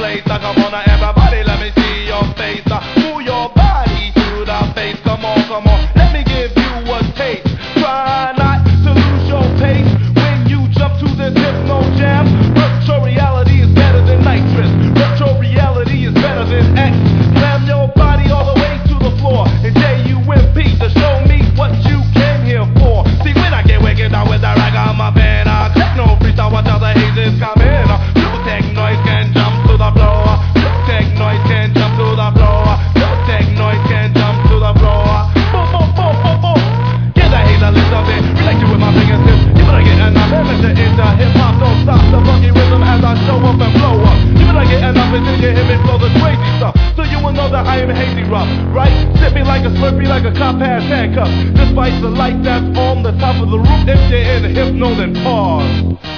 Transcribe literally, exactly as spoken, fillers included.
place. Uh, come on, now everybody, let me see your face. Uh, move your body to the face. Come on, come on, let me give you a taste. Try not to lose your pace when you jump to this hypno jam. Virtual reality is better than nitrous. Virtual reality is better than X. Slam your body all the way to the floor and J U M P to show me what you came here for. See, when I get wicked out with the rag on my pen, I click no freestyle, watch how the hazes come in. Blue tech noise can jump to the floor. Blue tech noise can jump to the floor. Blue tech noise can jump to the floor. Boom, boom, boom, boom, boom. Get the haze a little bit, relate you with my fingertips. You better get enough and enter into hip-hop. Don't stop the funky rhythm as I show up and blow up. You better get enough until you hear me flow the crazy stuff. So you will know that I am hazy rough, right? Sip me like a slurpee, like a cop has handcuffs. Despite the light that's on the top of the roof, if you're in hypno, then pause.